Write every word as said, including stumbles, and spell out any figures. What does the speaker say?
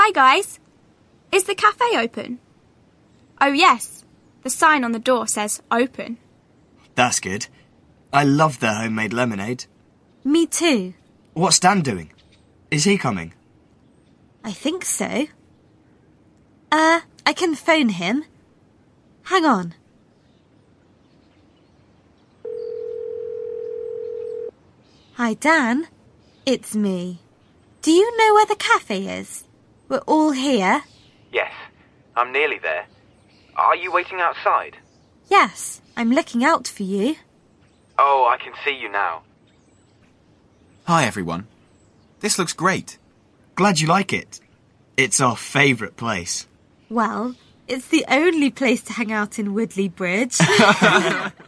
Hi, guys. Is the cafe open? Oh, yes. The sign on the door says open. That's good. I love their homemade lemonade. Me too. What's Dan doing? Is he coming? I think so. Uh, I can phone him. Hang on. Hi, Dan. It's me. Do you know where the cafe is? We're all here. Yes, I'm nearly there. Are you waiting outside? Yes, I'm looking out for you. Oh, I can see you now. Hi, everyone. This looks great. Glad you like it. It's our favourite place. Well, it's the only place to hang out in Woodley Bridge.